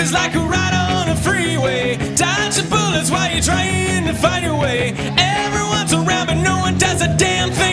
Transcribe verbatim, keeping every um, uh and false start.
is like a ride on a freeway, dodging bullets while you're trying to find your way. Everyone's around, but no one does a damn thing.